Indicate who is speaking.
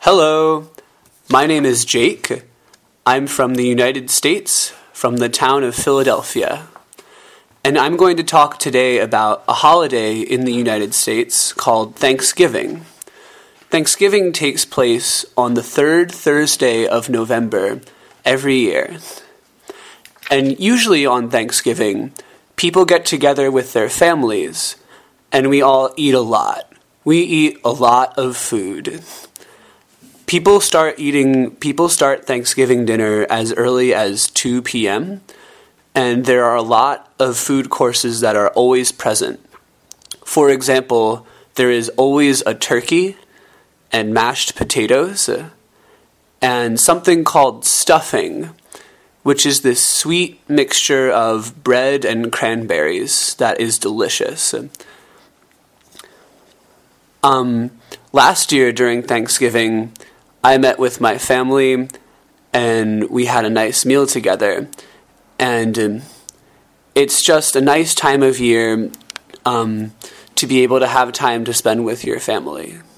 Speaker 1: Hello, my name is Jake. I'm from the United States, from the town of Philadelphia. And I'm going to talk today about a holiday in the United States called Thanksgiving. Thanksgiving takes place on the third Thursday of November every year. And usually on Thanksgiving, people get together with their families, and we all eat a lot. We eat a lot of food. People start Thanksgiving dinner as early as 2 p.m., and there are a lot of food courses that are always present. For example, there is always a turkey and mashed potatoes, and something called stuffing, which is this sweet mixture of bread and cranberries that is delicious. Last year during Thanksgiving, I met with my family, and we had a nice meal together. And it's just a nice time of year to be able to have time to spend with your family.